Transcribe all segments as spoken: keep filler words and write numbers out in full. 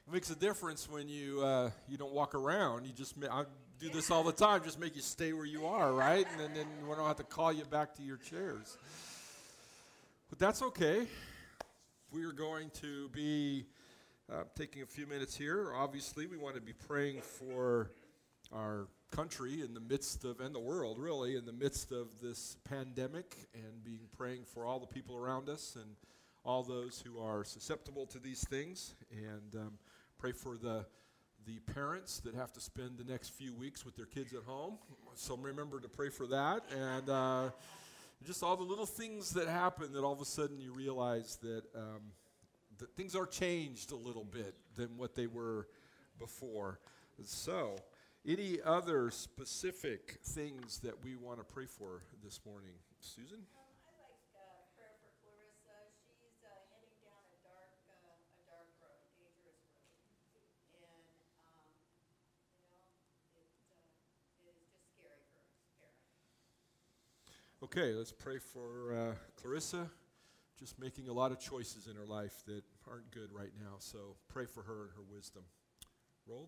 It makes a difference when you uh, you don't walk around. You just ma- I do this all the time. Just make you stay where you are, right? And then, then we don't have to call you back to your chairs. But that's okay. We are going to be uh, taking a few minutes here. Obviously, we want to be praying for our country in the midst of, and the world really, in the midst of this pandemic, and being praying for all the people around us and all those who are susceptible to these things, and um, pray for the the parents that have to spend the next few weeks with their kids at home. So remember to pray for that, and uh, just all the little things that happen that all of a sudden you realize that um, that things are changed a little bit than what they were before. So, any other specific things that we want to pray for this morning, Susan? Okay, let's pray for uh, Clarissa, just making a lot of choices in her life that aren't good right now. So pray for her and her wisdom. Roll.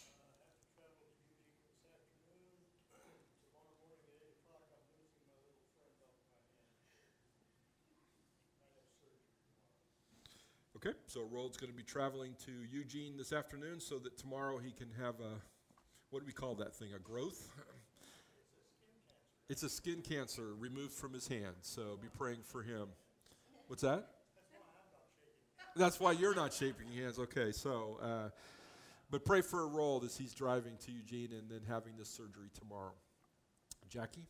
Okay, so Rold's going to be traveling to Eugene this afternoon so that tomorrow he can have a, what do we call that thing, a growth? It's a skin cancer removed from his hand, so be praying for him. What's that? That's why you're not shaking hands. Okay, so, uh, but pray for Rold as he's driving to Eugene and then having this surgery tomorrow. Jackie?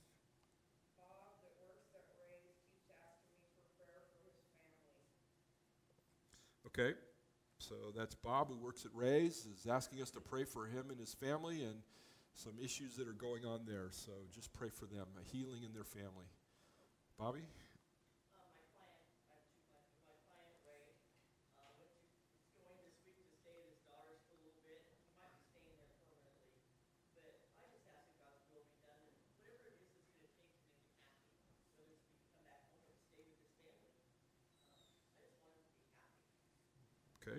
Okay, so that's Bob who works at Ray's, is asking us to pray for him and his family and some issues that are going on there. So just pray for them, a healing in their family. Bobby? Okay.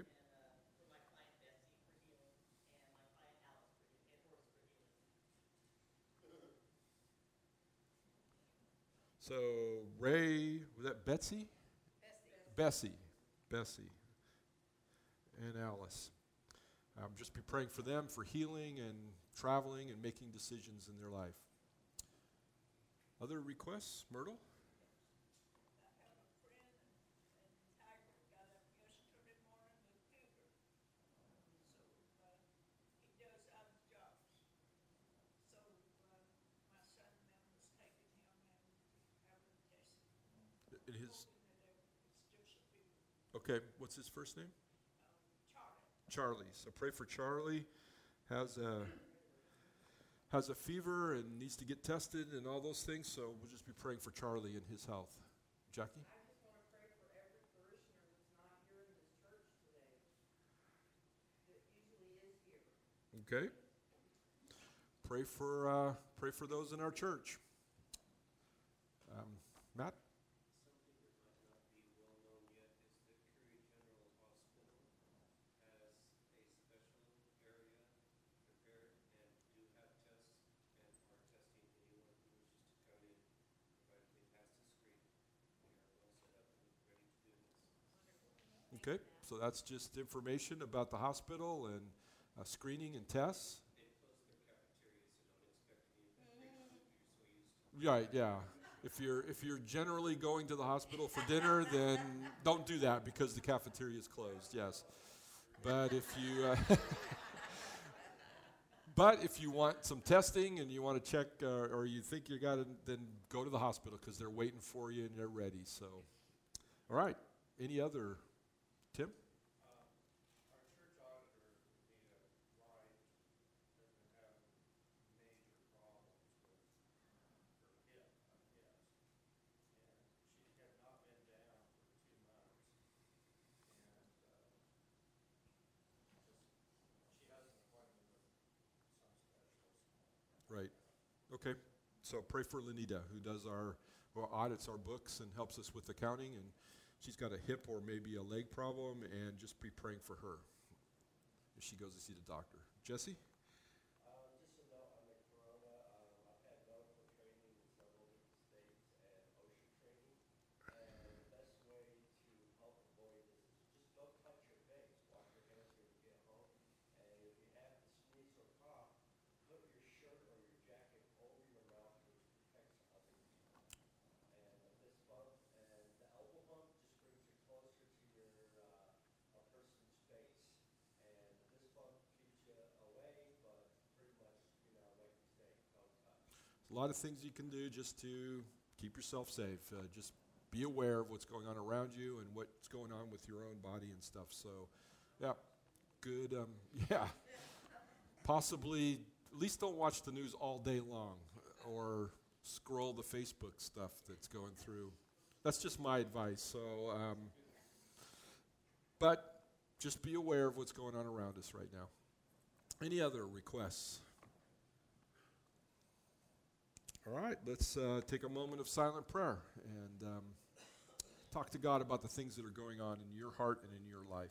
So Ray, was that Betsy? Bessie. Bessie. And Alice. Um, just be praying for them for healing and traveling and making decisions in their life. Other requests? Myrtle? In his. Okay, what's his first name? Charlie. So pray for Charlie. Has a has a fever and needs to get tested and all those things. So we'll just be praying for Charlie and his health. Jackie? Okay. Pray for uh, pray for those in our church. Um, Matt? Okay, so that's just information about the hospital and uh, screening and tests. Right, yeah. If you're if you're generally going to the hospital for dinner, then don't do that because the cafeteria is closed. Yes, but if you uh, but if you want some testing and you want to check uh, or you think you got it, then go to the hospital because they're waiting for you and they're ready. So, all right. Any other, Tim? Right. Okay. So pray for Lenita, who does our, well, audits our books and helps us with accounting, and she's got a hip or maybe a leg problem, and just be praying for her. if she goes to see the doctor. Jesse? A lot of things you can do just to keep yourself safe. Uh, just be aware of what's going on around you and what's going on with your own body and stuff. So, yeah, good. Um, yeah, possibly at least don't watch the news all day long or scroll the Facebook stuff that's going through. That's just my advice. So, um, but just be aware of what's going on around us right now. Any other requests? All right, let's uh, take a moment of silent prayer and um, talk to God about the things that are going on in your heart and in your life.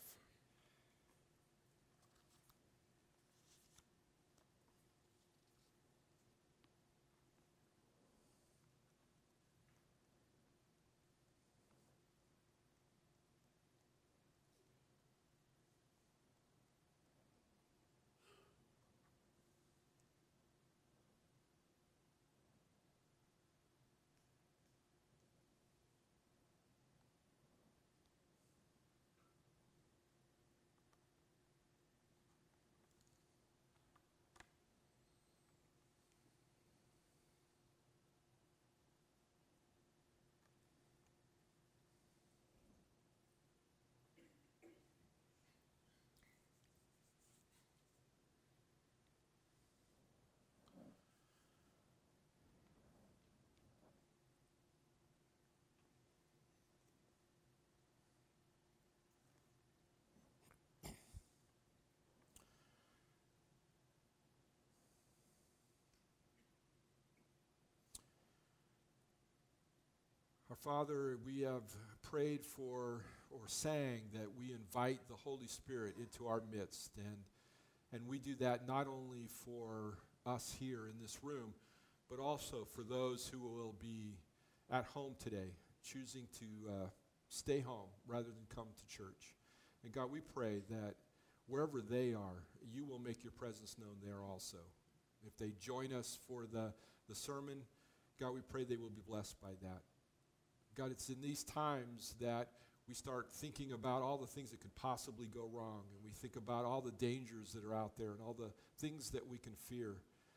Our Father, we have prayed for or sang that we invite the Holy Spirit into our midst. And, and we do that not only for us here in this room, but also for those who will be at home today, choosing to uh, stay home rather than come to church. And God, we pray that wherever they are, you will make your presence known there also. If they join us for the, the sermon, God, we pray they will be blessed by that. God, it's in these times that we start thinking about all the things that could possibly go wrong, and we think about all the dangers that are out there and all the things that we can fear.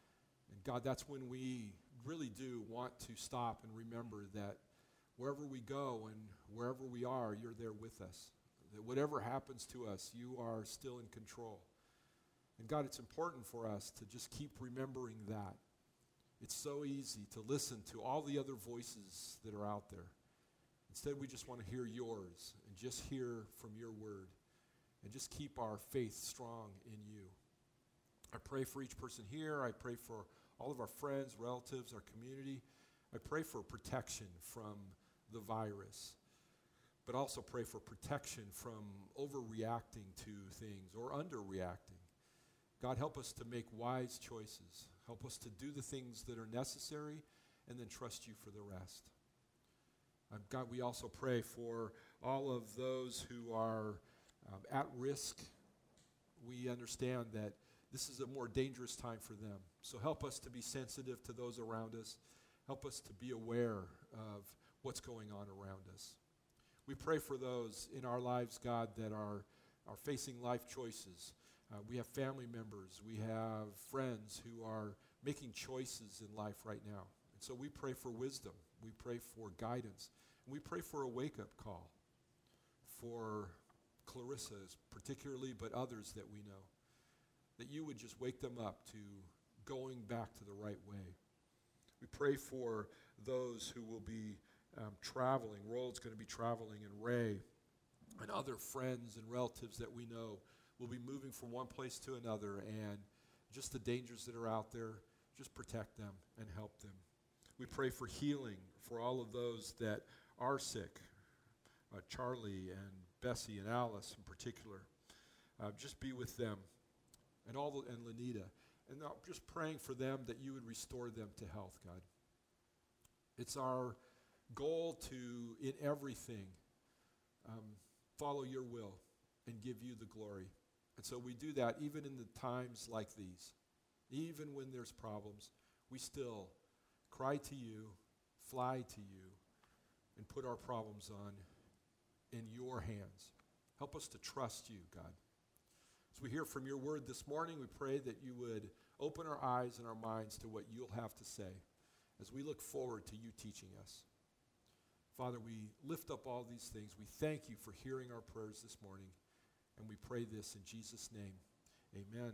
And God, that's when we really do want to stop and remember that wherever we go and wherever we are, you're there with us. That whatever happens to us, you are still in control. And God, it's important for us to just keep remembering that. It's so easy to listen to all the other voices that are out there. Instead, we just want to hear yours and just hear from your word and just keep our faith strong in you. I pray for each person here. I pray for all of our friends, relatives, our community. I pray for protection from the virus, but also pray for protection from overreacting to things or underreacting. God, help us to make wise choices. Help us to do the things that are necessary and then trust you for the rest. Um, God, we also pray for all of those who are um, at risk. We understand that this is a more dangerous time for them. So help us to be sensitive to those around us. Help us to be aware of what's going on around us. We pray for those in our lives, God, that are, are facing life choices. Uh, we have family members. We have friends who are making choices in life right now. And so we pray for wisdom. We pray for guidance. And we pray for a wake-up call for Clarissa particularly, but others that we know. That you would just wake them up to going back to the right way. We pray for those who will be um, traveling. Roland's going to be traveling, and Ray and other friends and relatives that we know will be moving from one place to another, and just the dangers that are out there, just protect them and help them. We pray for healing for all of those that are sick, uh, Charlie and Bessie and Alice in particular. Uh, just be with them and all the, and Lenita. And I'm just praying for them that you would restore them to health, God. It's our goal to, in everything, um, follow your will and give you the glory. And so we do that even in the times like these. Even when there's problems, we still cry to you, fly to you, and put our problems on in your hands. Help us to trust you, God. As we hear from your word this morning, we pray that you would open our eyes and our minds to what you'll have to say as we look forward to you teaching us. Father, we lift up all these things. We thank you for hearing our prayers this morning, and we pray this in Jesus' name. Amen.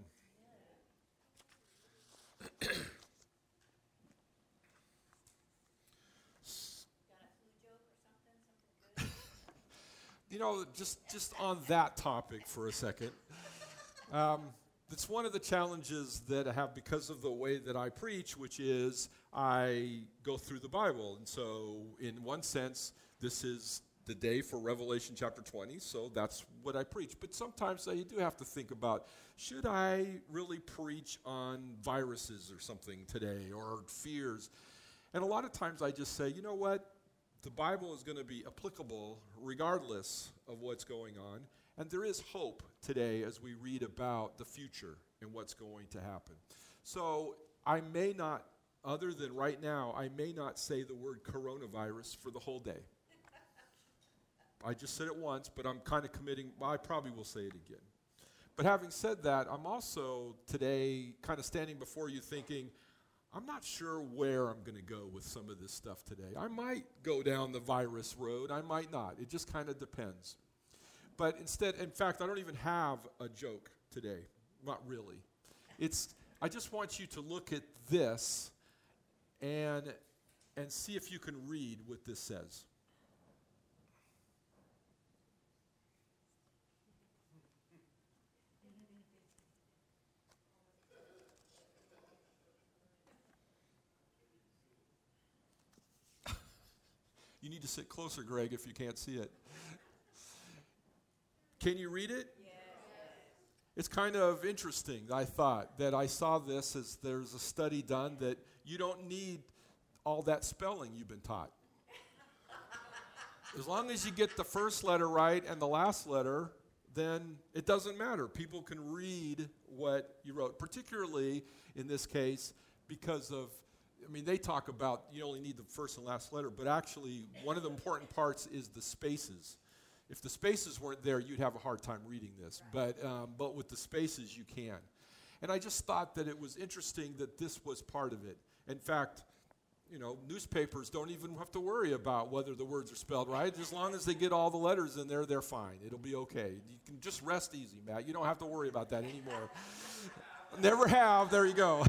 You know, just, just on that topic for a second, um, it's one of the challenges that I have because of the way that I preach, which is I go through the Bible. And so in one sense, this is the day for Revelation chapter twenty, so that's what I preach. But sometimes I do have to think about, should I really preach on viruses or something today, or fears? And a lot of times I just say, you know what? The Bible is going to be applicable regardless of what's going on. And there is hope today as we read about the future and what's going to happen. So I may not, other than right now, I may not say the word coronavirus for the whole day. I just said it once, but I'm kind of committing, well, I probably will say it again. But having said that, I'm also today kind of standing before you thinking, I'm not sure where I'm going to go with some of this stuff today. I might go down the virus road. I might not. It just kind of depends. But instead, in fact, I don't even have a joke today. Not really. It's, I just want you to look at this and, and see if you can read what this says. You need to sit closer, Greg, if you can't see it. Can you read it? Yes. It's kind of interesting, I thought, that I saw this as there's a study done that you don't need all that spelling you've been taught. As long as you get the first letter right and the last letter, then it doesn't matter. People can read what you wrote, particularly in this case because of, I mean, they talk about you only need the first and last letter, but actually one of the important parts is the spaces. If the spaces weren't there, you'd have a hard time reading this. But um, but with the spaces, you can. And I just thought that it was interesting that this was part of it. In fact, you know, newspapers don't even have to worry about whether the words are spelled right. As long as they get all the letters in there, they're fine. It'll be okay. You can just rest easy, Matt. You don't have to worry about that anymore. Never have. There you go.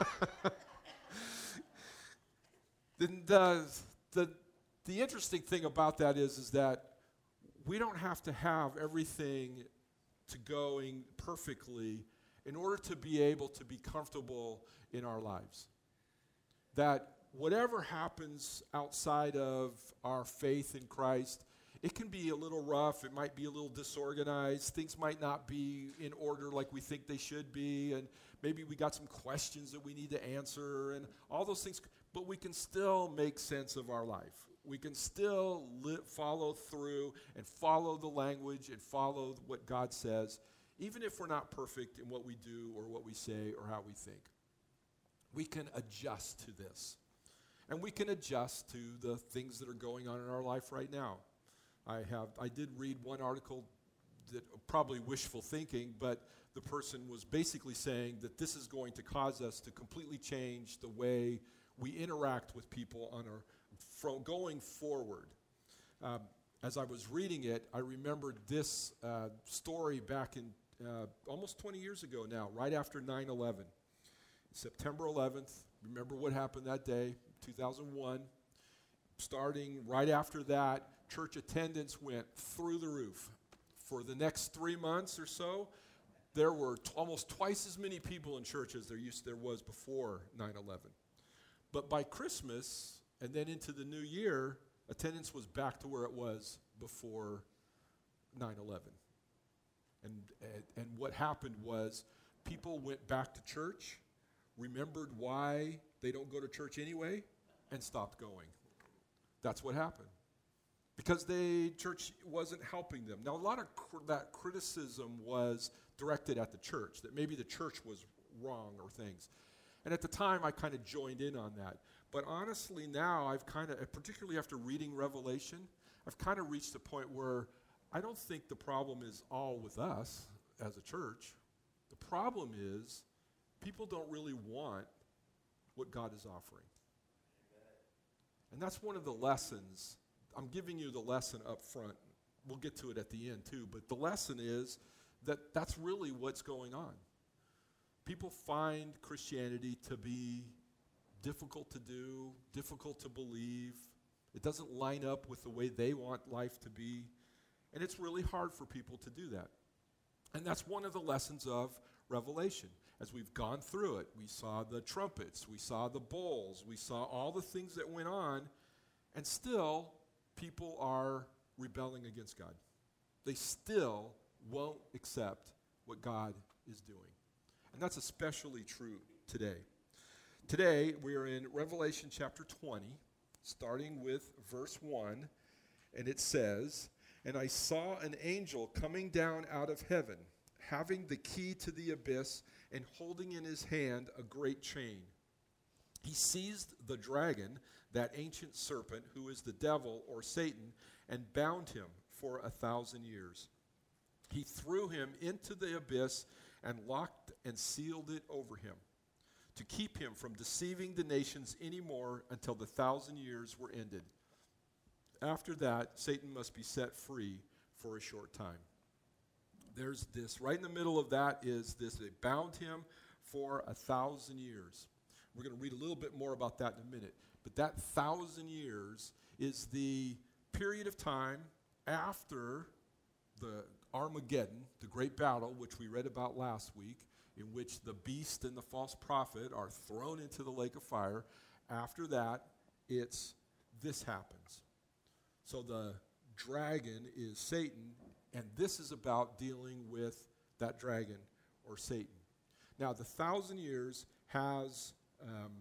the, the, the, the interesting thing about that is, is that we don't have to have everything to going perfectly in order to be able to be comfortable in our lives. That whatever happens outside of our faith in Christ, it can be a little rough, it might be a little disorganized, things might not be in order like we think they should be, and maybe we got some questions that we need to answer, and all those things, but we can still make sense of our life. We can still li- follow through and follow the language and follow what God says, even if we're not perfect in what we do or what we say or how we think. We can adjust to this. And we can adjust to the things that are going on in our life right now. I have I did read one article that probably wishful thinking, but the person was basically saying that this is going to cause us to completely change the way we interact with people on our from going forward. Um, as I was reading it, I remembered this uh, story back in uh, almost twenty years ago now, right after nine eleven. September eleventh, remember what happened that day, two thousand one. Starting right after that, church attendance went through the roof. For the next three months or so, there were t- almost twice as many people in church as there used there was before nine eleven. But by Christmas and then into the new year, attendance was back to where it was before nine eleven. And, and and what happened was people went back to church, remembered why they don't go to church anyway, and stopped going. That's what happened. Because the church wasn't helping them. Now, a lot of cr- that criticism was directed at the church, that maybe the church was wrong or things. And at the time, I kind of joined in on that. But honestly, now I've kind of, particularly after reading Revelation, I've kind of reached a point where I don't think the problem is all with us as a church. The problem is people don't really want what God is offering. And that's one of the lessons. I'm giving you the lesson up front. We'll get to it at the end too. But the lesson is that that's really what's going on. People find Christianity to be difficult to do, difficult to believe. It doesn't line up with the way they want life to be. And it's really hard for people to do that. And that's one of the lessons of Revelation. As we've gone through it, we saw the trumpets, we saw the bowls, we saw all the things that went on, and still people are rebelling against God. They still won't accept what God is doing. And that's especially true today. Today, we're in Revelation chapter twenty, starting with verse one, and it says, "And I saw an angel coming down out of heaven, having the key to the abyss, and holding in his hand a great chain. He seized the dragon, that ancient serpent, who is the devil or Satan, and bound him for a thousand years. He threw him into the abyss and locked and sealed it over him, to keep him from deceiving the nations anymore until the thousand years were ended. After that, Satan must be set free for a short time." There's this, right in the middle of that is this, they bound him for a thousand years. We're going to read a little bit more about that in a minute. But that thousand years is the period of time after the Armageddon, the great battle, which we read about last week, in which the beast and the false prophet are thrown into the lake of fire. After that, it's this happens. So the dragon is Satan, and this is about dealing with that dragon or Satan. Now, the thousand years has um,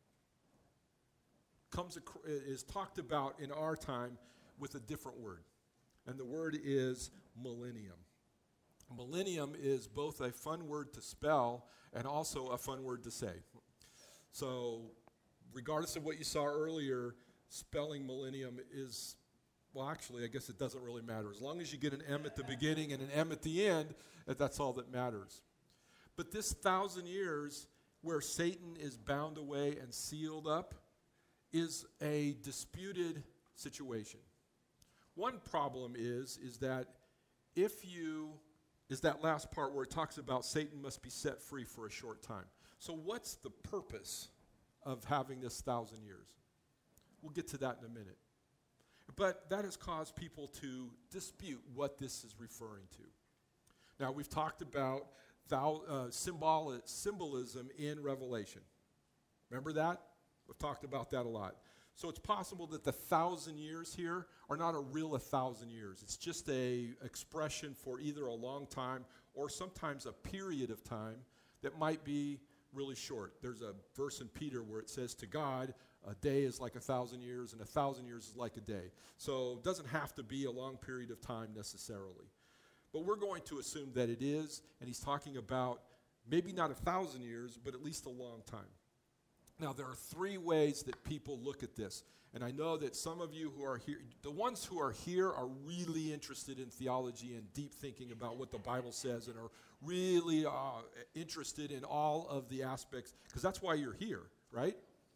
comes ac- is talked about in our time with a different word, and the word is millennium. Millennium is both a fun word to spell and also a fun word to say. So, regardless of what you saw earlier, spelling millennium is, well, actually, I guess it doesn't really matter. As long as you get an M at the beginning and an M at the end, that's all that matters. But this thousand years where Satan is bound away and sealed up is a disputed situation. One problem is, is that if you, is that last part where it talks about Satan must be set free for a short time. So what's the purpose of having this thousand years? We'll get to that in a minute. But that has caused people to dispute what this is referring to. Now, we've talked about thou, uh, symbol, symbolism in Revelation. Remember that? We've talked about that a lot. So it's possible that the thousand years here are not a real a thousand years. It's just a expression for either a long time or sometimes a period of time that might be really short. There's a verse in Peter where it says, to God, a day is like a thousand years, and a thousand years is like a day. So it doesn't have to be a long period of time necessarily. But we're going to assume that it is, and he's talking about maybe not a thousand years, but at least a long time. Now, there are three ways that people look at this. And I know that some of you who are here, the ones who are here are really interested in theology and deep thinking about what the Bible says and are really uh, interested in all of the aspects, because that's why you're here, right?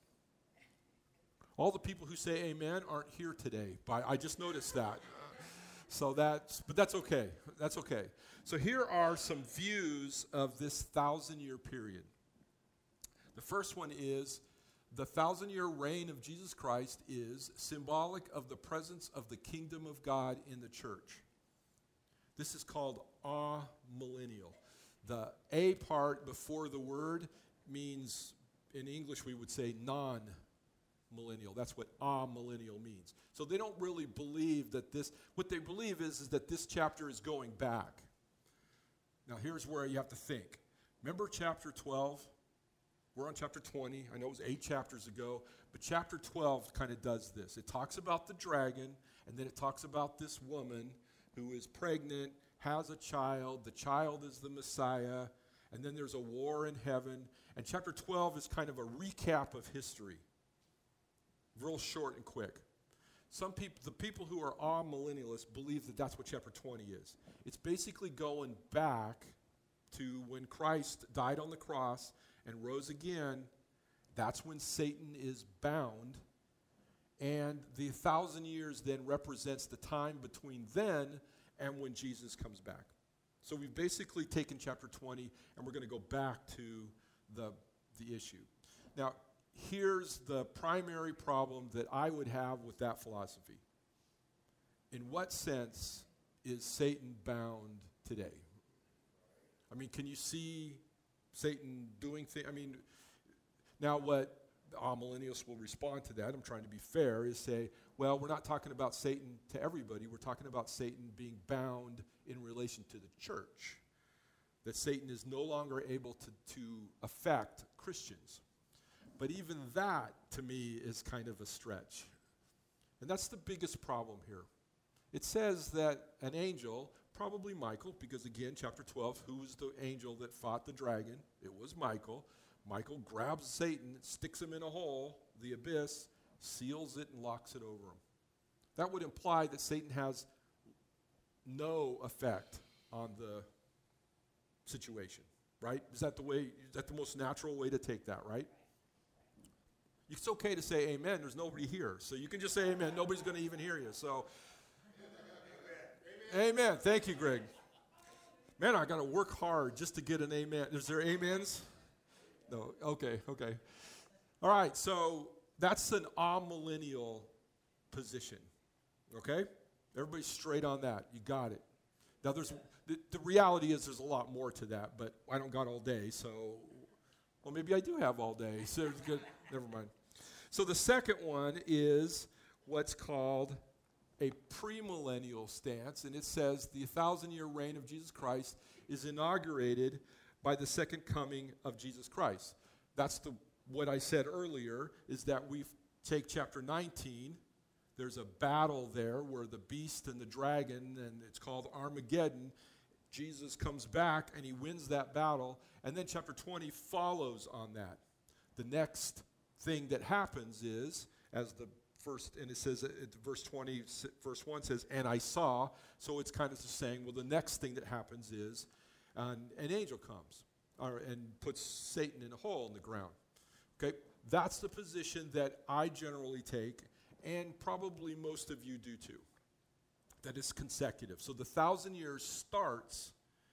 All the people who say amen aren't here today. But I just noticed that. So that's, but that's okay. That's okay. So here are some views of this thousand-year period. The first one is the thousand-year reign of Jesus Christ is symbolic of the presence of the kingdom of God in the church. This is called amillennial. The A part before the word means, in English we would say non-millennial. That's what amillennial means. So they don't really believe that this, what they believe is, is that this chapter is going back. Now here's where you have to think. Remember chapter twelve? We're on chapter twenty. I know it was eight chapters ago, but chapter twelve kind of does this. It talks about the dragon, and then it talks about this woman who is pregnant, has a child. The child is the Messiah, and then there's a war in heaven. And chapter twelve is kind of a recap of history, real short and quick. Some people, the people who are amillennialists, believe that that's what chapter twenty is. It's basically going back to when Christ died on the cross and rose again. That's when Satan is bound. And the thousand years then represents the time between then and when Jesus comes back. So we've basically taken chapter twenty, and we're going to go back to the, the issue. Now, here's the primary problem that I would have with that philosophy. In what sense is Satan bound today? I mean, can you see Satan doing things? I mean, now what all millennials will respond to that, I'm trying to be fair, is say, well, we're not talking about Satan to everybody. We're talking about Satan being bound in relation to the church. That Satan is no longer able to, to affect Christians. But even that, to me, is kind of a stretch. And that's the biggest problem here. It says that an angel, probably Michael, because again, chapter twelve, who was the angel that fought the dragon? It was Michael. Michael grabs Satan, sticks him in a hole, the abyss, seals it, and locks it over him. That would imply that Satan has no effect on the situation, right? Is that the way, is that the most natural way to take that, right? It's okay to say amen. There's nobody here. So you can just say amen. Nobody's going to even hear you. So, amen. Amen. Thank you, Greg. Man, I got to work hard just to get an amen. Is there amens? No. Okay, okay. All right, so that's an amillennial position, okay? Everybody's straight on that. You got it. Now, there's the, the reality is there's a lot more to that, but I don't got all day, so, well, maybe I do have all day. So it's good. Never mind. So the second one is what's called a premillennial stance, and it says the thousand-year reign of Jesus Christ is inaugurated by the second coming of Jesus Christ. That's the what I said earlier, is that we take chapter nineteen. There's a battle there where the beast and the dragon, and it's called Armageddon. Jesus comes back, and he wins that battle. And then chapter twenty follows on that. The next thing that happens is, as the first, and it says, uh, verse twenty, verse one says, and I saw. So it's kind of just saying, well, the next thing that happens is uh, an angel comes or, and puts Satan in a hole in the ground. Okay, that's the position that I generally take, and probably most of you do too. That is consecutive. So the thousand years starts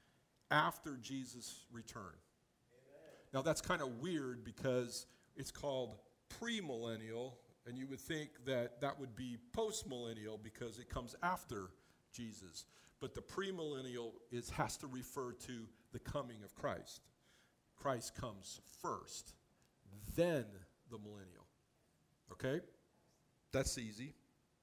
after Jesus' return. Amen. Now that's kind of weird because it's called premillennial, and you would think that that would be postmillennial because it comes after Jesus. But the premillennial is has to refer to the coming of Christ. Christ comes first, then the millennial. Okay? That's easy.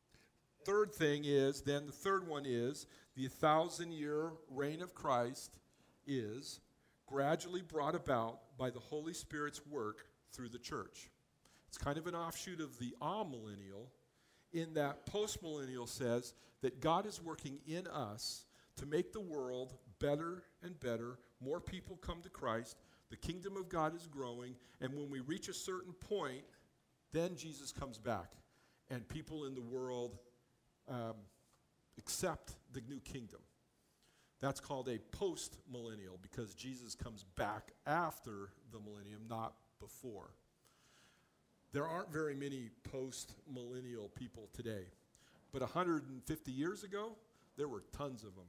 Third thing is, then the third one is, the thousand-year reign of Christ is gradually brought about by the Holy Spirit's work through the church. It's kind of an offshoot of the amillennial, in that postmillennial says that God is working in us to make the world better and better. More people come to Christ. The kingdom of God is growing. And when we reach a certain point, then Jesus comes back. And people in the world um, accept the new kingdom. That's called a post-millennial because Jesus comes back after the millennium, not before. There aren't very many post-millennial people today. But one hundred fifty years ago, there were tons of them.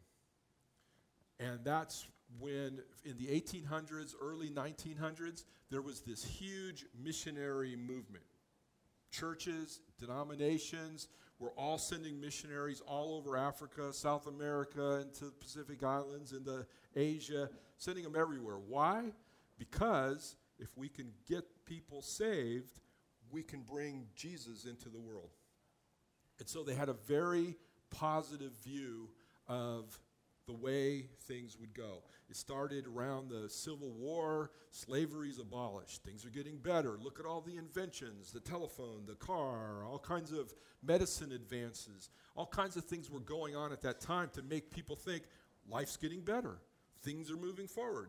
And that's when, in the eighteen hundreds, early nineteen hundreds, there was this huge missionary movement. Churches, denominations were all sending missionaries all over Africa, South America, into the Pacific Islands, into Asia, sending them everywhere. Why? Because if we can get people saved, we can bring Jesus into the world. And so they had a very positive view of the way things would go. It started around the Civil War. Slavery's abolished. Things are getting better. Look at all the inventions, the telephone, the car, all kinds of medicine advances. All kinds of things were going on at that time to make people think life's getting better. Things are moving forward.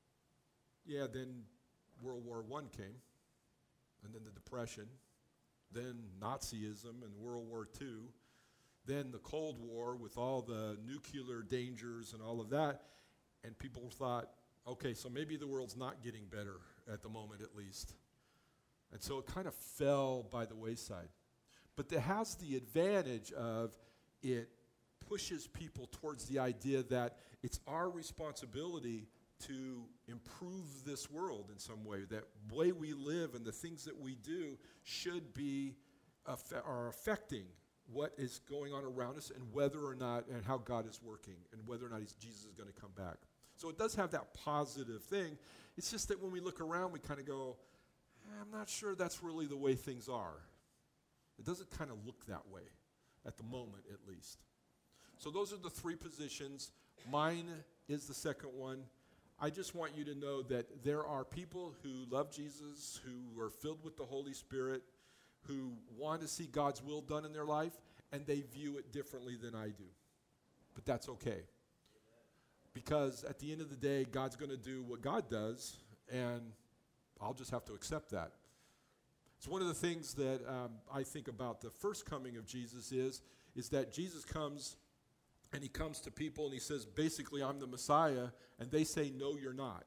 Yeah, then World War One came, and then the Depression, then Nazism and World War Two, then the Cold War with all the nuclear dangers and all of that, and people thought, okay, so maybe the world's not getting better at the moment at least. And so it kind of fell by the wayside. But it has the advantage of it pushes people towards the idea that it's our responsibility to improve this world in some way, that the way we live and the things that we do should be affe- are affecting what is going on around us and whether or not, and how God is working, and whether or not he's, Jesus is going to come back. So it does have that positive thing. It's just that when we look around, we kind of go, I'm not sure that's really the way things are. It doesn't kind of look that way, at the moment at least. So those are the three positions. Mine is the second one. I just want you to know that there are people who love Jesus, who are filled with the Holy Spirit, who want to see God's will done in their life, and they view it differently than I do. But that's okay. Because at the end of the day, God's going to do what God does, and I'll just have to accept that. It's one of the things that um, I think about the first coming of Jesus is, is that Jesus comes, and he comes to people, and he says, basically, I'm the Messiah, and they say, no, you're not.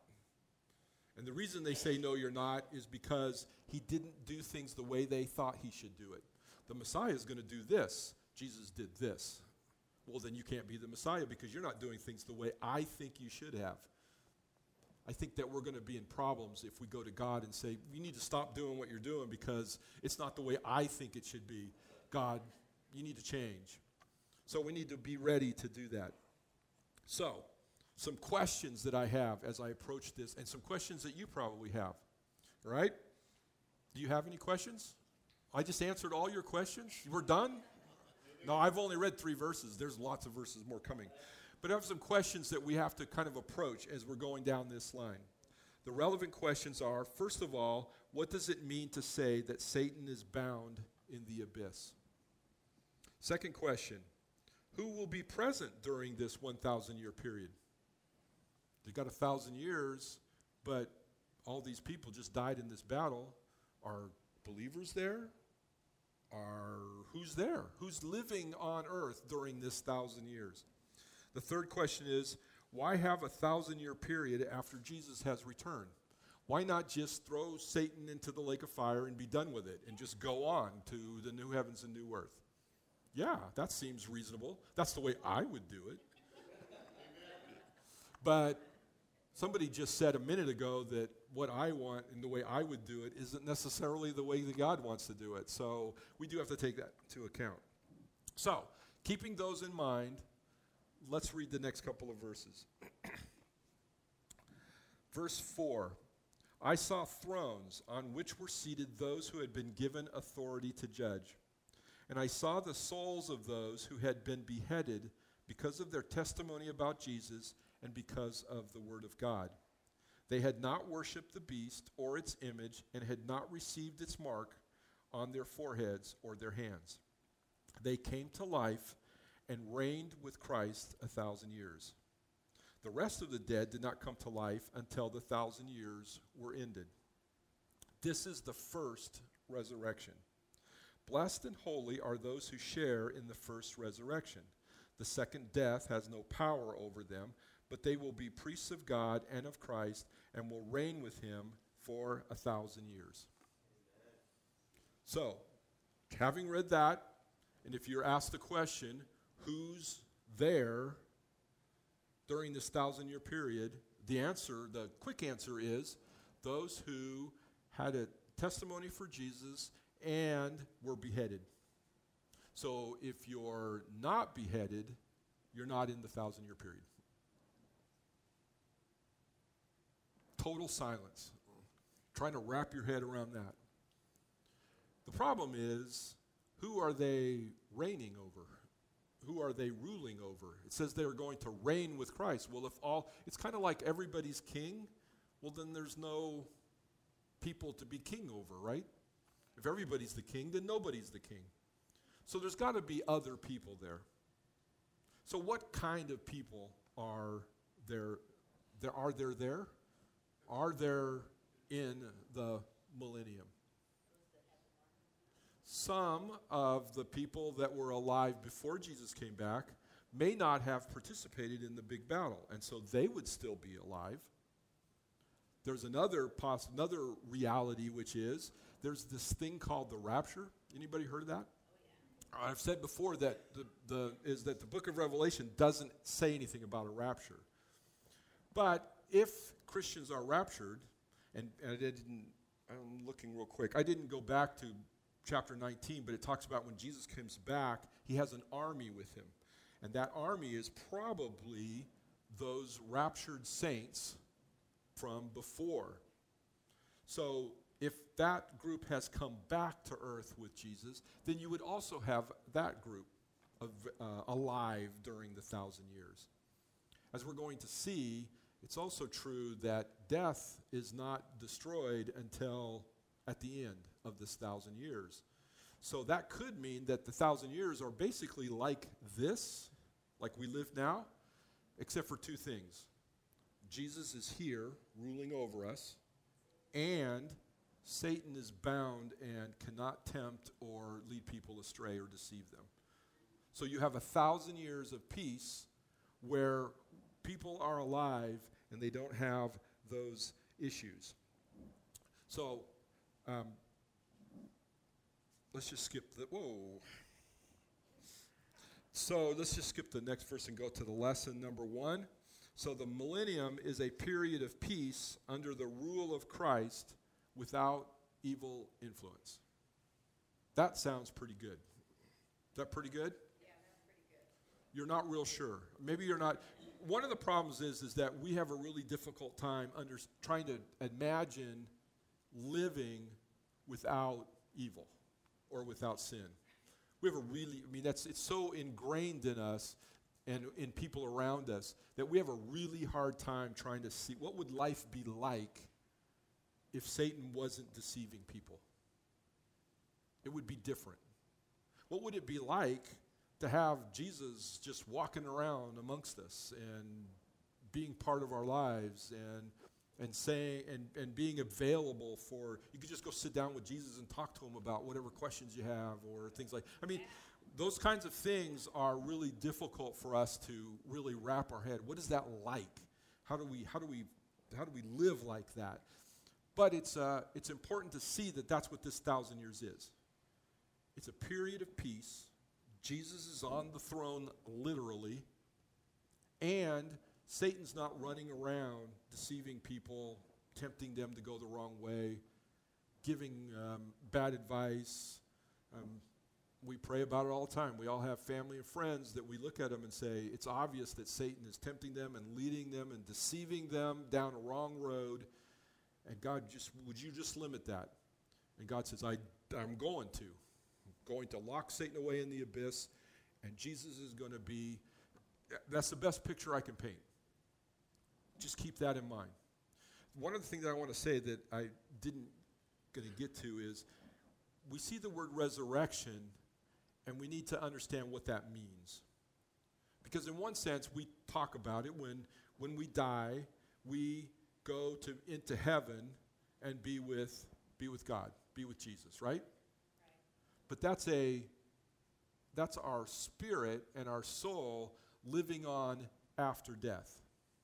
And the reason they say, no, you're not, is because he didn't do things the way they thought he should do it. The Messiah is going to do this. Jesus did this. Well, then you can't be the Messiah because you're not doing things the way I think you should have. I think that we're going to be in problems if we go to God and say, you need to stop doing what you're doing because it's not the way I think it should be. God, you need to change. So we need to be ready to do that. So, some questions that I have as I approach this, and some questions that you probably have. All right? Do you have any questions? I just answered all your questions? We're done? No, I've only read three verses. There's lots of verses more coming. But I have some questions that we have to kind of approach as we're going down this line. The relevant questions are, first of all, what does it mean to say that Satan is bound in the abyss? Second question, who will be present during this one thousand year period? They've got a thousand years, but all these people just died in this battle. Are believers there? Are who's there? Who's living on earth during this thousand years? The third question is, why have a thousand-year period after Jesus has returned? Why not just throw Satan into the lake of fire and be done with it and just go on to the new heavens and new earth? Yeah, that seems reasonable. That's the way I would do it. But somebody just said a minute ago that what I want and the way I would do it isn't necessarily the way that God wants to do it. So we do have to take that into account. So, keeping those in mind, let's read the next couple of verses. Verse four, I saw thrones on which were seated those who had been given authority to judge. And I saw the souls of those who had been beheaded because of their testimony about Jesus and because of the word of God. They had not worshipped the beast or its image and had not received its mark on their foreheads or their hands. They came to life and reigned with Christ a thousand years. The rest of the dead did not come to life until the thousand years were ended. This is the first resurrection. Blessed and holy are those who share in the first resurrection. The second death has no power over them, but they will be priests of God and of Christ and will reign with him for a thousand years. So, having read that, and if you're asked the question, who's there during this thousand-year period, the answer, the quick answer is those who had a testimony for Jesus and were beheaded. So if you're not beheaded, you're not in the thousand-year period. Total silence. Trying to wrap your head around that. The problem is, who are they reigning over? who are they ruling over? It says they're going to reign with Christ. Well, if all, it's kind of like everybody's king, well, then there's no people to be king over, right? If everybody's the king, then nobody's the king. So there's got to be other people there. So what kind of people are there? There are there there? Are there in the millennium? Some of the people that were alive before Jesus came back may not have participated in the big battle, and so they would still be alive. There's another poss- another reality, which is there's this thing called the rapture. Anybody heard of that? Oh, yeah. I've said before that the, the is that the book of Revelation doesn't say anything about a rapture. But if Christians are raptured, and, and I didn't, I'm looking real quick. I didn't go back to chapter nineteen, but it talks about when Jesus comes back, he has an army with him. And that army is probably those raptured saints from before. So if that group has come back to earth with Jesus, then you would also have that group of, uh, alive during the thousand years. As we're going to see, it's also true that death is not destroyed until at the end of this thousand years. So that could mean that the thousand years are basically like this, like we live now, except for two things. Jesus is here ruling over us, and Satan is bound and cannot tempt or lead people astray or deceive them. So you have a thousand years of peace where people are alive and they don't have those issues. So um, let's just skip the, whoa. So let's just skip the next verse and go to the lesson number one. So the millennium is a period of peace under the rule of Christ without evil influence. That sounds pretty good. Is that pretty good? Yeah, that's pretty good. You're not real sure. Maybe you're not. One of the problems is, is that we have a really difficult time under, trying to imagine living without evil or without sin. We have a really, I mean, that's it's so ingrained in us and in people around us that we have a really hard time trying to see what would life be like if Satan wasn't deceiving people. It would be different. What would it be like to have Jesus just walking around amongst us and being part of our lives and and saying and, and being available for, you could just go sit down with Jesus and talk to him about whatever questions you have or things like, I mean, those kinds of things are really difficult for us to really wrap our head. What is that like? How do we how do we how do we live like that? But it's uh, it's important to see that that's what this thousand years is. It's a period of peace. Jesus is on the throne literally, and Satan's not running around deceiving people, tempting them to go the wrong way, giving um, bad advice. Um, we pray about it all the time. We all have family and friends that we look at them and say, it's obvious that Satan is tempting them and leading them and deceiving them down a wrong road. And God, just would you just limit that? And God says, I, I'm going to. I'm going to lock Satan away in the abyss, and Jesus is going to be, that's the best picture I can paint. Just keep that in mind. One of the things that I want to say that I didn't going to get to is we see the word resurrection, and we need to understand what that means. Because in one sense, we talk about it when when we die, we go to into heaven and be with be with God, be with Jesus, right? Right. But that's a that's our spirit and our soul living on after death.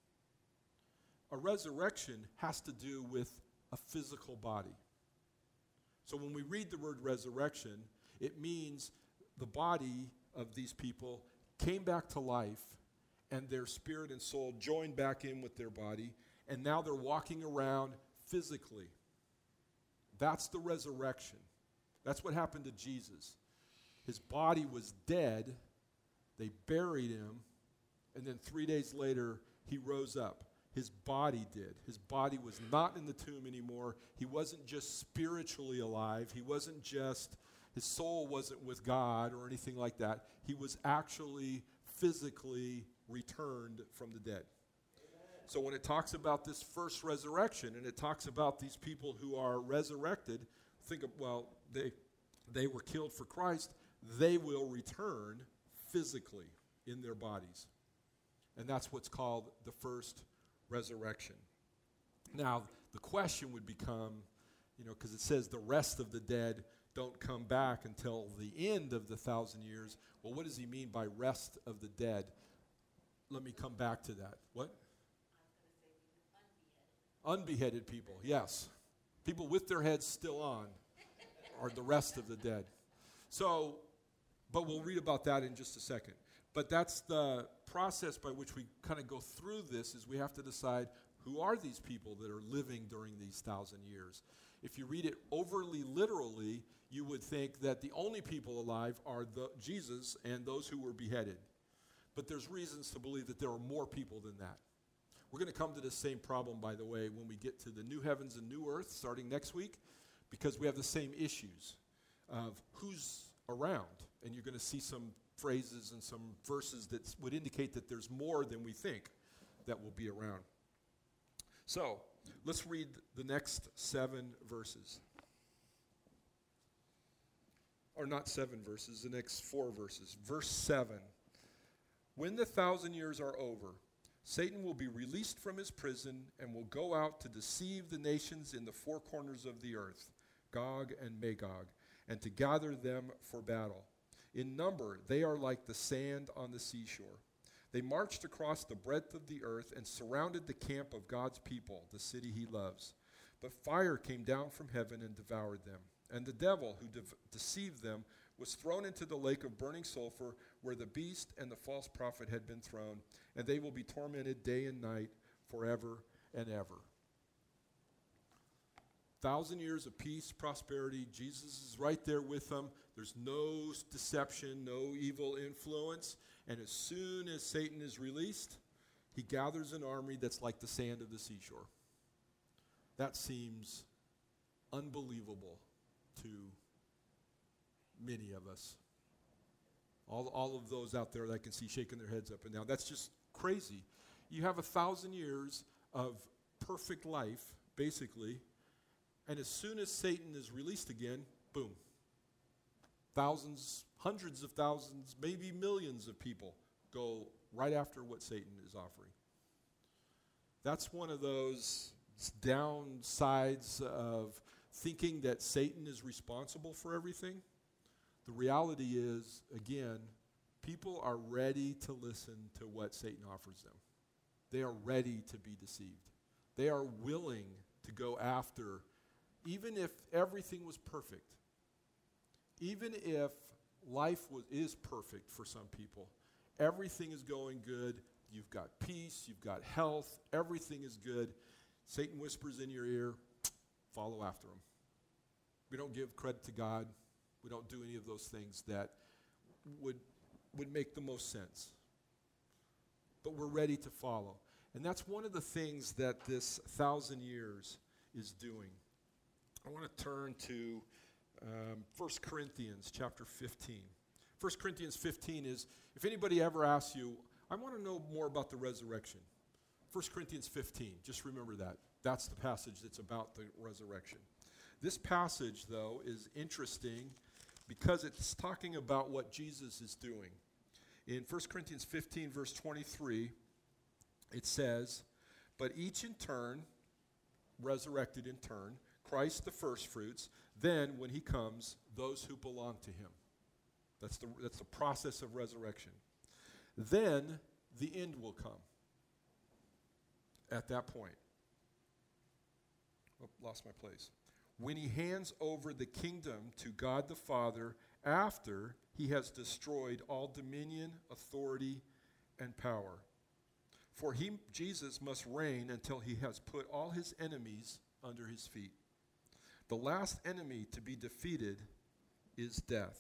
A resurrection has to do with a physical body. So when we read the word resurrection, it means the body of these people came back to life, and their spirit and soul joined back in with their body, and now they're walking around physically. That's the resurrection. That's what happened to Jesus. His body was dead. They buried him, and then three days later, he rose up. His body did. His body was not in the tomb anymore. He wasn't just spiritually alive. He wasn't just, His soul wasn't with God or anything like that. He was actually physically returned from the dead. So when it talks about this first resurrection and it talks about these people who are resurrected, think of, well, they they were killed for Christ, they will return physically in their bodies. And that's what's called the first resurrection. Now, the question would become, you know, because it says the rest of the dead don't come back until the end of the thousand years. Well, what does he mean by rest of the dead? Let me come back to that. What? Unbeheaded people, yes. People with their heads still on are the rest of the dead. So, but we'll read about that in just a second. But that's the process by which we kind of go through this, is we have to decide who are these people that are living during these thousand years. If you read it overly literally, you would think that the only people alive are the Jesus and those who were beheaded. But there's reasons to believe that there are more people than that. We're going to come to the same problem, by the way, when we get to the new heavens and new earth starting next week, because we have the same issues of who's around. And you're going to see some phrases and some verses that would indicate that there's more than we think that will be around. So, let's read the next seven verses. Or not seven verses, the next four verses. Verse seven. When the thousand years are over, Satan will be released from his prison and will go out to deceive the nations in the four corners of the earth, Gog and Magog, and to gather them for battle. In number, they are like the sand on the seashore. They marched across the breadth of the earth and surrounded the camp of God's people, the city he loves. But fire came down from heaven and devoured them. And the devil who de- deceived them was thrown into the lake of burning sulfur, where the beast and the false prophet had been thrown, and they will be tormented day and night forever and ever. Thousand years of peace, prosperity. Jesus is right there with them. There's no deception, no evil influence. And as soon as Satan is released, he gathers an army that's like the sand of the seashore. That seems unbelievable to many of us. All, all of those out there that I can see shaking their heads up and down. That's just crazy. You have a thousand years of perfect life, basically, and as soon as Satan is released again, boom. Thousands, hundreds of thousands, maybe millions of people go right after what Satan is offering. That's one of those downsides of thinking that Satan is responsible for everything. The reality is, again, people are ready to listen to what Satan offers them. They are ready to be deceived. They are willing to go after, even if everything was perfect, even if life was, is perfect for some people, everything is going good, you've got peace, you've got health, everything is good, Satan whispers in your ear, follow after him. We don't give credit to God. We don't do any of those things that would would make the most sense. But we're ready to follow. And that's one of the things that this thousand years is doing. I want to turn to um, First Corinthians chapter fifteen. First Corinthians fifteen is, if anybody ever asks you, I want to know more about the resurrection. First Corinthians fifteen, just remember that. That's the passage that's about the resurrection. This passage, though, is interesting because it's talking about what Jesus is doing. In First Corinthians fifteen, verse twenty-three, it says, but each in turn, resurrected in turn, Christ the firstfruits, then when he comes, those who belong to him. That's the, that's the process of resurrection. Then the end will come at that point. Oh, lost my place. When he hands over the kingdom to God the Father after he has destroyed all dominion, authority, and power. For he, Jesus, must reign until he has put all his enemies under his feet. The last enemy to be defeated is death.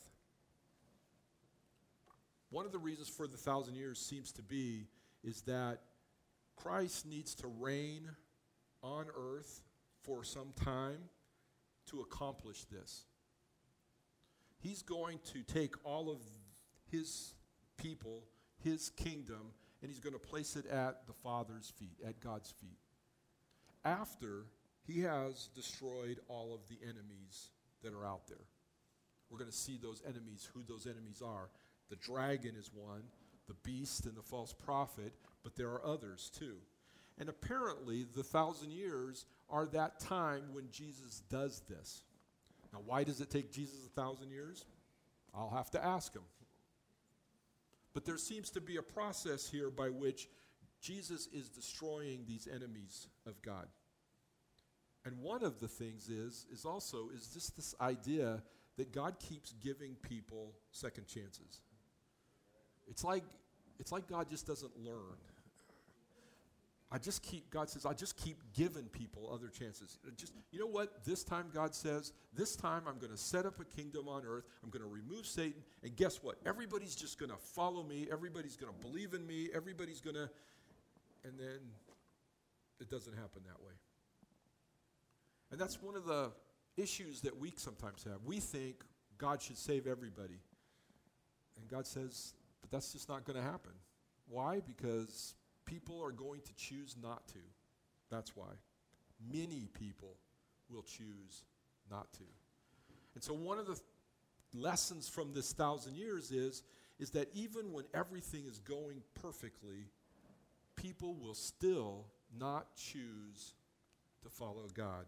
One of the reasons for the thousand years seems to be is that Christ needs to reign on earth for some time to accomplish this. He's going to take all of his people, his kingdom, and he's going to place it at the Father's feet, at God's feet. After he has destroyed all of the enemies that are out there. We're going to see those enemies, who those enemies are. The dragon is one, the beast and the false prophet, but there are others too. And apparently, the thousand years are that time when Jesus does this. Now, why does it take Jesus a thousand years? I'll have to ask him. But there seems to be a process here by which Jesus is destroying these enemies of God. And one of the things is, is also, is just this idea that God keeps giving people second chances. It's like, it's like God just doesn't learn. I just keep, God says, I just keep giving people other chances. Just, you know what? This time God says, this time I'm going to set up a kingdom on earth. I'm going to remove Satan. And guess what? Everybody's just going to follow me. Everybody's going to believe in me. Everybody's going to, and then it doesn't happen that way. And that's one of the issues that we sometimes have. We think God should save everybody. And God says, but that's just not going to happen. Why? Because people are going to choose not to. That's why. Many people will choose not to. And so one of the th- lessons from this thousand years is, is that even when everything is going perfectly, people will still not choose to follow God.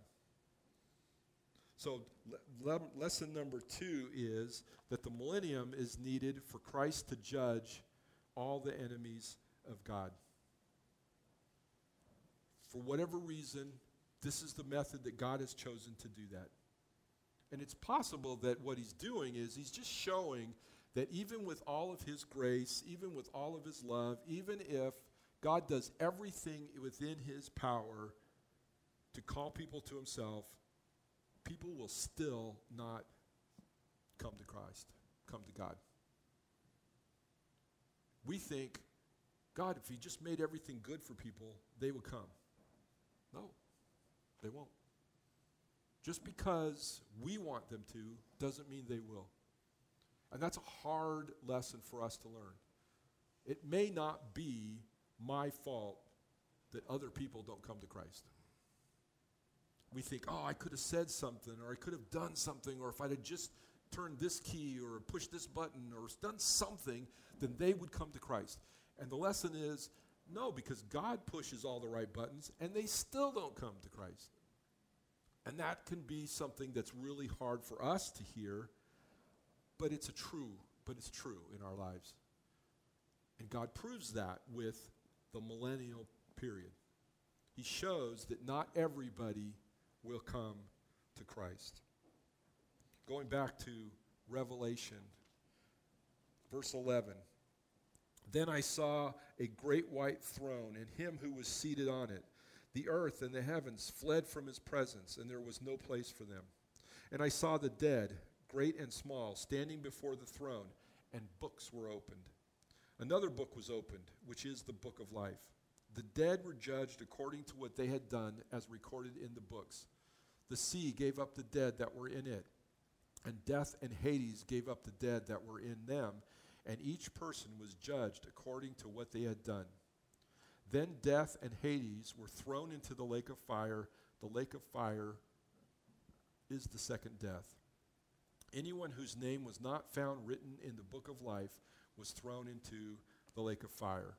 So le- le- lesson number two is that the millennium is needed for Christ to judge all the enemies of God. For whatever reason, this is the method that God has chosen to do that. And it's possible that what he's doing is he's just showing that even with all of his grace, even with all of his love, even if God does everything within his power to call people to himself, people will still not come to Christ, come to God. We think, God, if he just made everything good for people, they would come. No, they won't. Just because we want them to doesn't mean they will. And that's a hard lesson for us to learn. It may not be my fault that other people don't come to Christ. We think, oh, I could have said something, or I could have done something, or if I'd have just turned this key or pushed this button or done something, then they would come to Christ. And the lesson is, no, because God pushes all the right buttons, and they still don't come to Christ. And that can be something that's really hard for us to hear, but it's a true, but it's true in our lives. And God proves that with the millennial period. He shows that not everybody will come to Christ. Going back to Revelation, verse eleven. Then I saw a great white throne, and him who was seated on it. The earth and the heavens fled from his presence, and there was no place for them. And I saw the dead, great and small, standing before the throne, and books were opened. Another book was opened, which is the book of life. The dead were judged according to what they had done, as recorded in the books. The sea gave up the dead that were in it, and death and Hades gave up the dead that were in them, and each person was judged according to what they had done. Then death and Hades were thrown into the lake of fire. The lake of fire is the second death. Anyone whose name was not found written in the book of life was thrown into the lake of fire.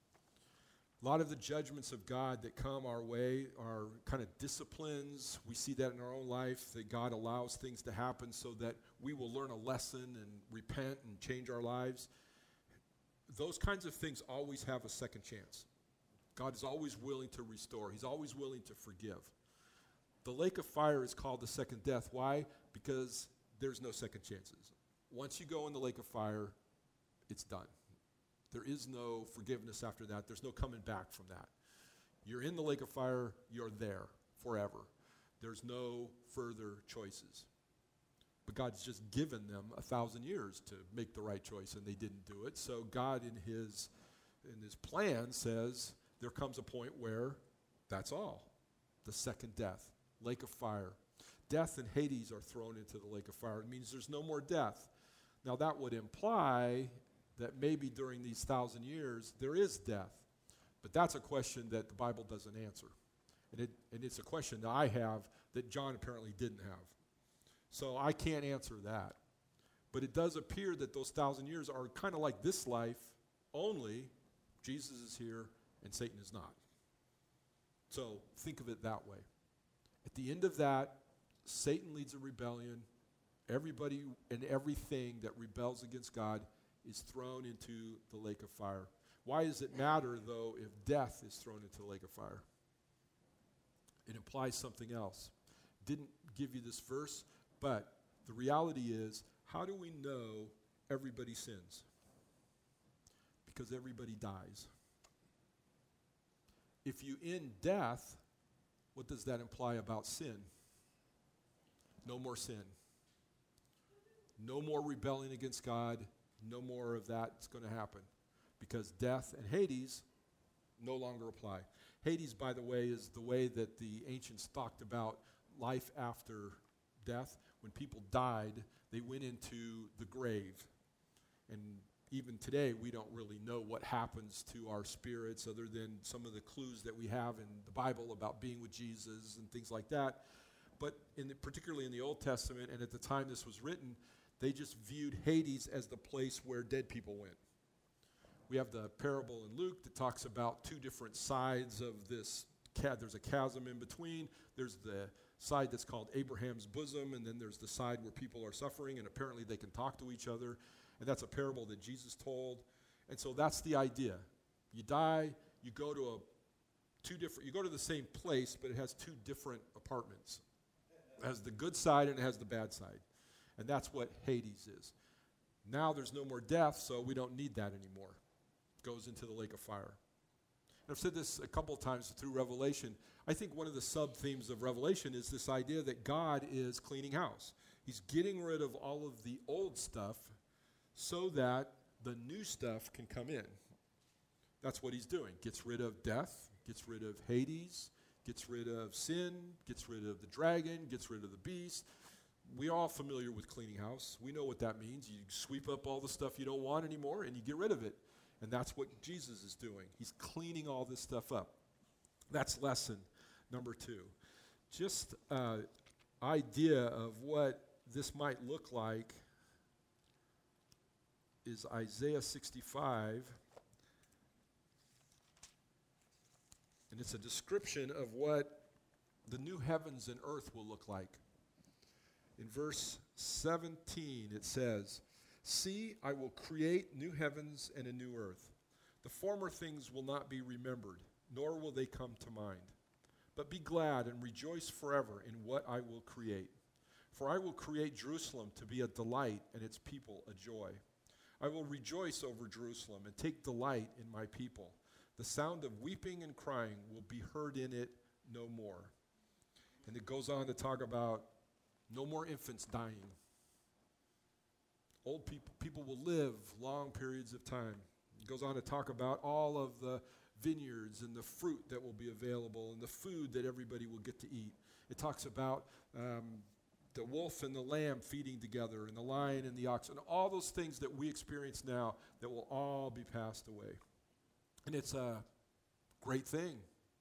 A lot of the judgments of God that come our way are kind of disciplines. We see that in our own life, that God allows things to happen so that we will learn a lesson and repent and change our lives. Those kinds of things always have a second chance. God is always willing to restore. He's always willing to forgive. The lake of fire is called the second death. Why? Because there's no second chances. Once you go in the lake of fire, it's done. There is no forgiveness after that. There's no coming back from that. You're in the lake of fire, you're there forever. There's no further choices. But God's just given them a thousand years to make the right choice, and they didn't do it. So God in his, in his plan says there comes a point where that's all. The second death, lake of fire. death and Hades are thrown into the lake of fire. It means there's no more death. Now that would imply that maybe during these thousand years there is death. But that's a question that the Bible doesn't answer. And, it, and it's a question that I have that John apparently didn't have. So I can't answer that. But it does appear that those thousand years are kind of like this life, only Jesus is here and Satan is not. So think of it that way. At the end of that, Satan leads a rebellion. Everybody and everything that rebels against God is thrown into the lake of fire. Why does it matter, though, if death is thrown into the lake of fire? It implies something else. Didn't give you this verse, but the reality is, how do we know everybody sins? Because everybody dies. If you end death, what does that imply about sin? No more sin. No more rebelling against God. No more of that's going to happen. Because death and Hades no longer apply. Hades, by the way, is the way that the ancients talked about life after death. When people died, they went into the grave. And even today, we don't really know what happens to our spirits other than some of the clues that we have in the Bible about being with Jesus and things like that. But in the, particularly in the Old Testament, and at the time this was written, they just viewed Hades as the place where dead people went. We have the parable in Luke that talks about two different sides of this. Ca- there's a chasm in between. There's the side that's called Abraham's bosom, and then there's the side where people are suffering, and apparently they can talk to each other. And that's a parable that Jesus told. And so that's the idea. You die, you go to a two different, you go to the same place, but it has two different apartments. It has the good side and it has the bad side. And that's what Hades is. Now there's no more death, so we don't need that anymore. It goes into the lake of fire. And I've said this a couple of times through Revelation. I think one of the sub-themes of Revelation is this idea that God is cleaning house. He's getting rid of all of the old stuff so that the new stuff can come in. That's what he's doing. Gets rid of death, gets rid of Hades, gets rid of sin, gets rid of the dragon, gets rid of the beast. We're all familiar with cleaning house. We know what that means. You sweep up all the stuff you don't want anymore and you get rid of it. And that's what Jesus is doing. He's cleaning all this stuff up. That's lesson number two. Just uh, idea of what this might look like is Isaiah sixty-five. And it's a description of what the new heavens and earth will look like. In verse seventeen, it says, "See, I will create new heavens and a new earth. The former things will not be remembered, nor will they come to mind. But be glad and rejoice forever in what I will create. For I will create Jerusalem to be a delight and its people a joy. I will rejoice over Jerusalem and take delight in my people. The sound of weeping and crying will be heard in it no more." And it goes on to talk about no more infants dying. Old people, people will live long periods of time. It goes on to talk about all of the vineyards and the fruit that will be available and the food that everybody will get to eat. It talks about um, the wolf and the lamb feeding together and the lion and the ox and all those things that we experience now that will all be passed away. And it's a great thing.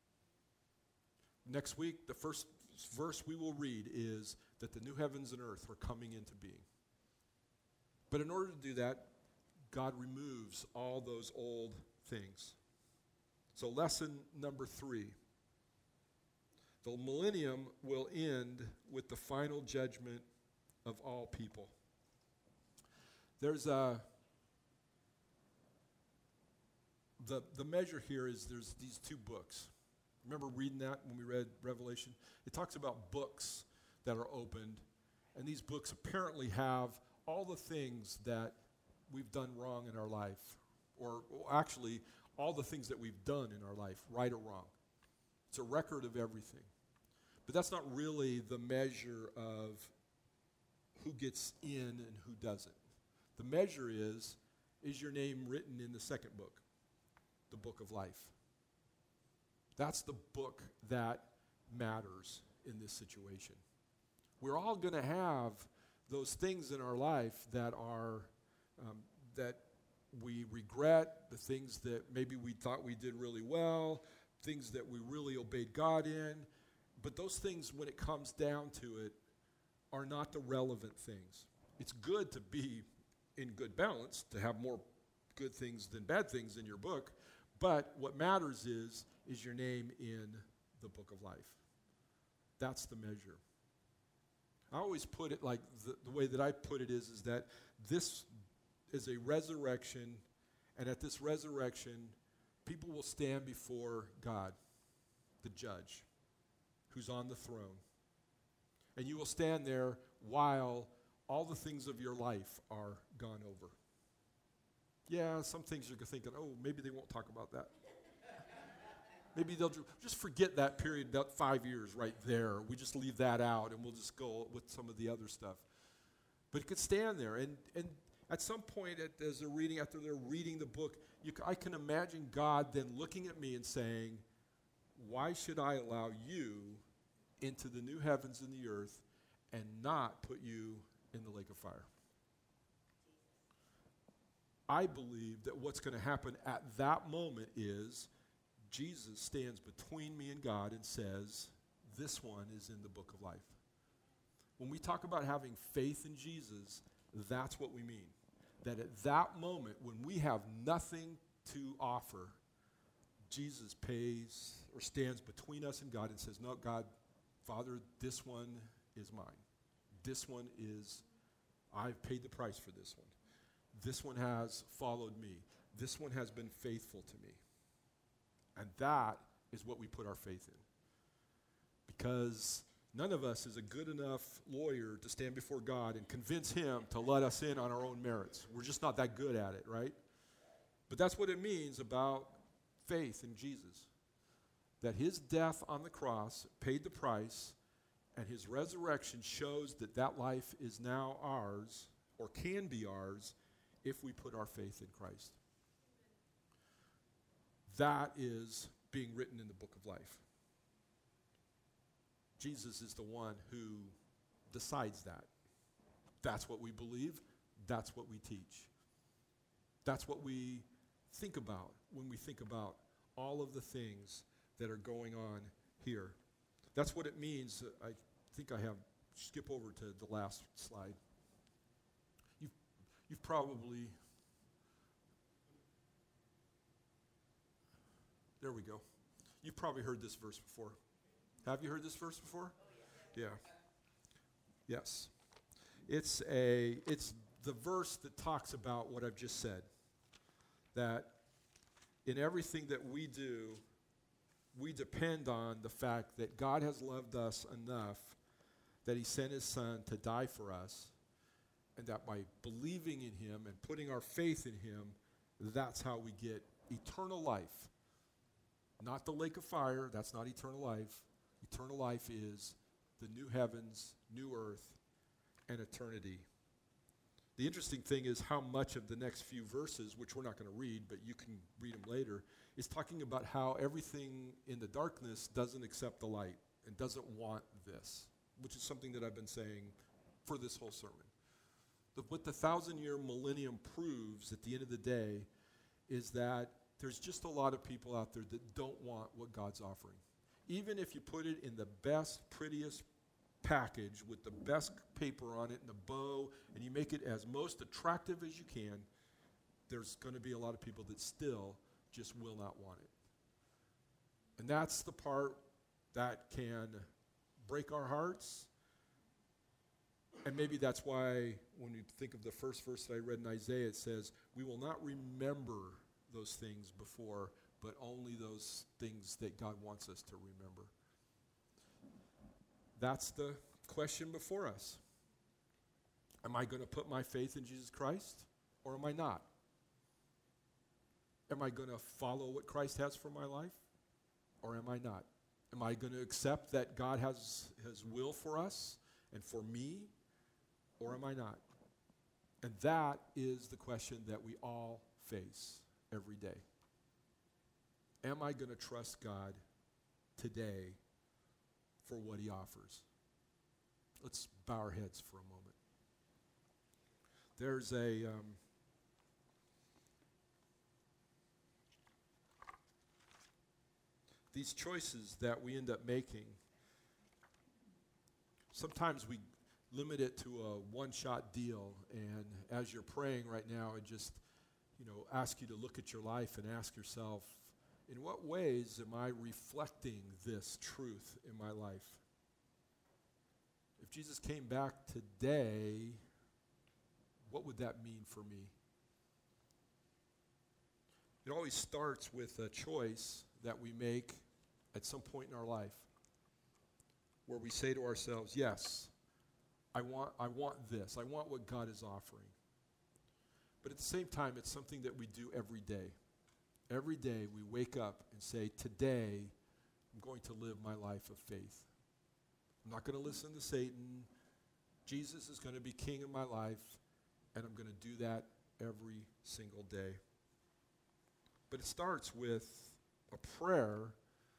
Next week, the first verse we will read is that the new heavens and earth are coming into being. But in order to do that, God removes all those old things. So lesson number three. The millennium will end with the final judgment of all people. There's a, the, the measure here is there's these two books. Remember reading that when we read Revelation? It talks about books that are opened, and these books apparently have all the things that we've done wrong in our life, or, or actually all the things that we've done in our life, right or wrong. It's a record of everything. But that's not really the measure of who gets in and who doesn't. The measure is, is your name written in the second book, the book of life? That's the book that matters in this situation. We're all going to have those things in our life that are, um, that we regret, the things that maybe we thought we did really well, things that we really obeyed God in. But those things, when it comes down to it, are not the relevant things. It's good to be in good balance, to have more good things than bad things in your book, but what matters is, is your name in the book of life. That's the measure. I always put it like, the, the way that I put it is, is that this is a resurrection, and at this resurrection, people will stand before God, the judge, who's on the throne. And you will stand there while all the things of your life are gone over. Yeah, some things you're thinking, oh, maybe they won't talk about that. Maybe they'll ju- just forget that period, that five years right there. We just leave that out, and we'll just go with some of the other stuff. But it could stand there, and and at some point, at, as they're reading, after they're reading the book, you, c- I can imagine God then looking at me and saying, why should I allow you into the new heavens and the earth and not put you in the lake of fire? I believe that what's going to happen at that moment is Jesus stands between me and God and says, this one is in the book of life. When we talk about having faith in Jesus, that's what we mean. That at that moment, when we have nothing to offer, Jesus pays or stands between us and God and says, no, God, Father, this one is mine. This one is, I've paid the price for this one. This one has followed me. This one has been faithful to me. And that is what we put our faith in. Because none of us is a good enough lawyer to stand before God and convince him to let us in on our own merits. We're just not that good at it, right? But that's what it means about faith in Jesus. That his death on the cross paid the price, and his resurrection shows that that life is now ours, or can be ours, if we put our faith in Christ. That is being written in the book of life. Jesus is the one who decides that. That's what we believe. That's what we teach. That's what we think about when we think about all of the things that are going on here. That's what it means. I think I have, skip over to the last slide. You've, you've probably, there we go. You've probably heard this verse before. Have you heard this verse before? Oh, yeah. Yeah. Yes. It's a, it's the verse that talks about what I've just said. That in everything that we do, we depend on the fact that God has loved us enough that he sent his son to die for us, and that by believing in him and putting our faith in him, that's how we get eternal life. Not the lake of fire, that's not eternal life. Eternal life is the new heavens, new earth, and eternity. The interesting thing is how much of the next few verses, which we're not going to read, but you can read them later, is talking about how everything in the darkness doesn't accept the light and doesn't want this, which is something that I've been saying for this whole sermon. The, what the thousand-year millennium proves at the end of the day is that there's just a lot of people out there that don't want what God's offering. Even if you put it in the best, prettiest package with the best paper on it and the bow, and you make it as most attractive as you can, there's going to be a lot of people that still just will not want it. And that's the part that can break our hearts. And maybe that's why when you think of the first verse that I read in Isaiah, it says, we will not remember those things before, but only those things that God wants us to remember. That's the question before us. Am I going to put my faith in Jesus Christ, or am I not? Am I going to follow what Christ has for my life, or am I not? Am I going to accept that God has his will for us and for me, or am I not? And that is the question that we all face every day. Am I going to trust God today for what he offers? Let's bow our heads for a moment. There's a um, these choices that we end up making. Sometimes we limit it to a one-shot deal, and as you're praying right now, I just, you know, ask you to look at your life and ask yourself, in what ways am I reflecting this truth in my life? If Jesus came back today, what would that mean for me? It always starts with a choice that we make at some point in our life where we say to ourselves, yes, I want, I want this. I want what God is offering. But at the same time, it's something that we do every day. Every day we wake up and say, today I'm going to live my life of faith. I'm not going to listen to Satan. Jesus is going to be king in my life, and I'm going to do that every single day. But it starts with a prayer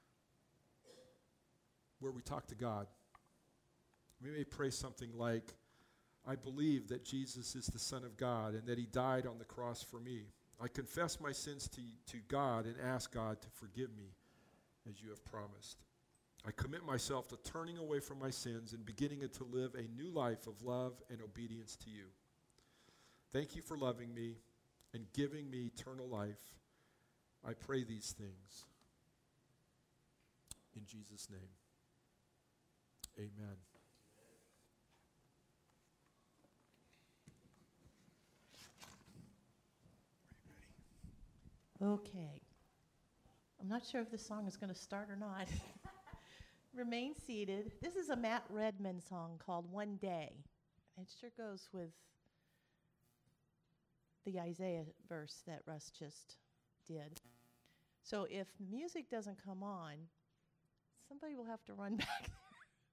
where we talk to God. We may pray something like, I believe that Jesus is the Son of God and that he died on the cross for me. I confess my sins to, to God and ask God to forgive me as you have promised. I commit myself to turning away from my sins and beginning to live a new life of love and obedience to you. Thank you for loving me and giving me eternal life. I pray these things in Jesus' name. Amen. Okay. I'm not sure if this song is going to start or not. Remain seated. This is a Matt Redman song called One Day. It sure goes with the Isaiah verse that Russ just did. So if music doesn't come on, somebody will have to run back there.